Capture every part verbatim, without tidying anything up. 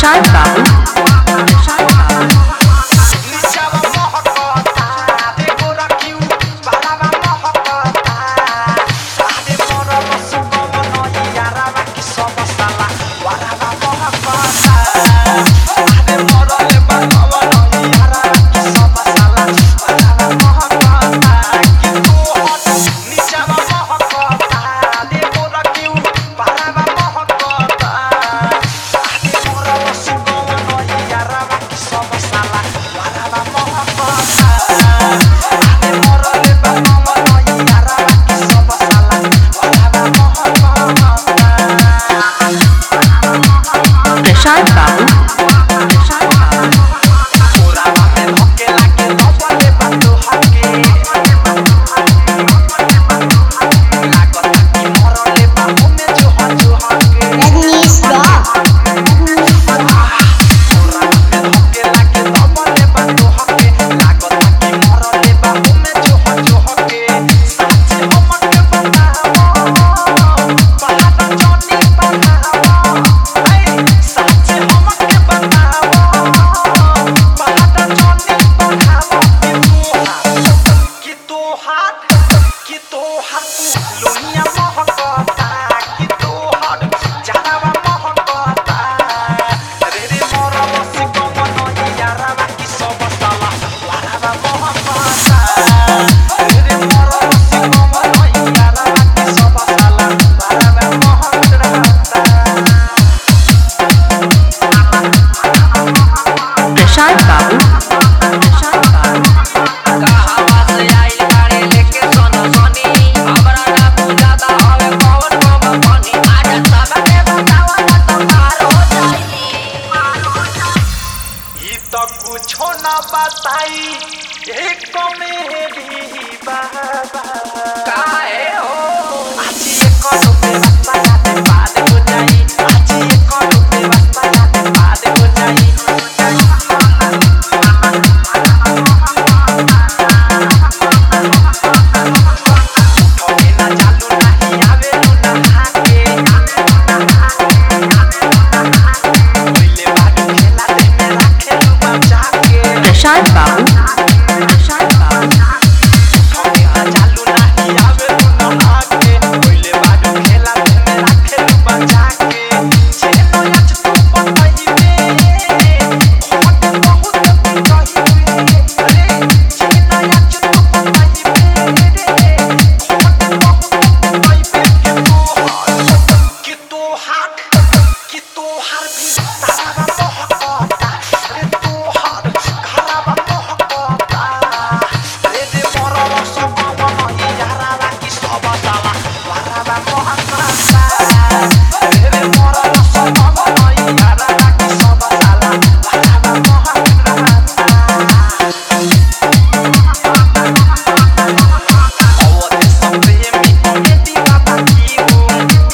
प्रशांत बाबू प्रशांत बाबू प्रशांत बाबू प्रशांत प्रशांत बाबू प्रशांत बाबू कुछो ना बताई एक मेरी बाबा काहे हो आज ये करो पे बस्ता जाते बाद हो जाई आज ये करो पे बस्ता जाते बाद हो जाई ठोके ना चालू नहीं आवे लू ना हाके पहले बात खेला दे में रखे लू बचा के प्रशांत बाबू प्रशांत बाबू ठोके ना चालू नहीं आवे लू ना हाके पहले बात खेला दे में रखे लू बचा के चलो आज तू पताई में बहुत बहुत कही अरे चलो आज तू पताई में बहुत बहुत कही कि तू हाथ कि तू हार भी तारा मोहब्बता रे तू हार खराब मोहब्बता रे दे मोरा सब मन यारा की सब साला वारा मोहब्बता रे दे मोरा सब मन यारा की सब साला वारा मोहब्बता ओ दे सब प्रेमी के दीवा बाकी हो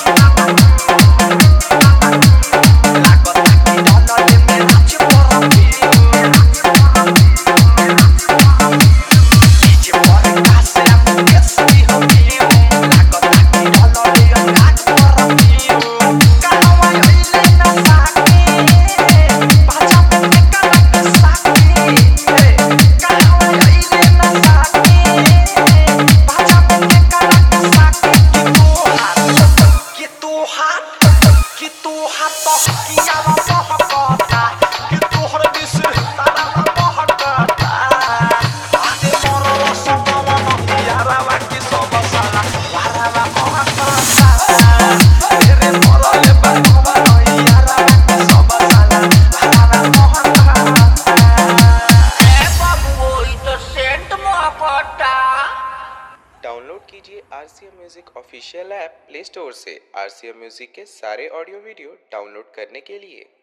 डाउनलोड कीजिए RCM music official app play store से। आरसीएम म्यूजिक के सारे ऑडियो वीडियो डाउनलोड करने के लिए